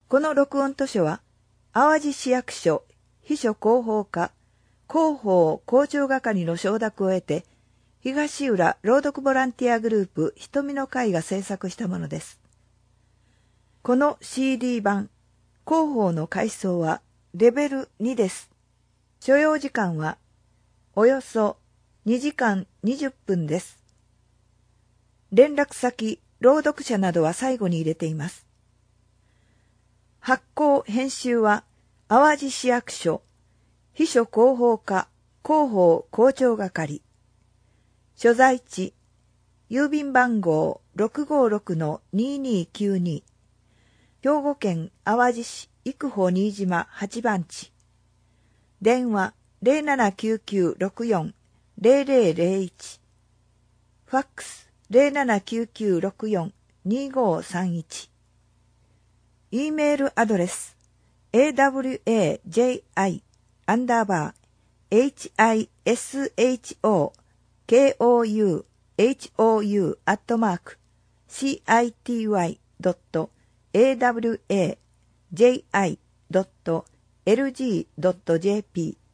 この録音図書は、淡路市役所秘書広報課広報校長係の承諾を得て、東浦朗読ボランティアグループ瞳の会が制作したものです。この CD 版、広報の階層はレベル2です。所要時間はおよそ2時間20分です。連絡先、朗読者などは最後に入れています。発行・編集は淡路市役所秘書広報課広報校長係。所在地、郵便番号 656-2292。兵庫県淡路市育保新島8番地。電話 0799640001。ファックス 0799642531。E メールアドレス awaji_houhou@city.awaji.lg.jp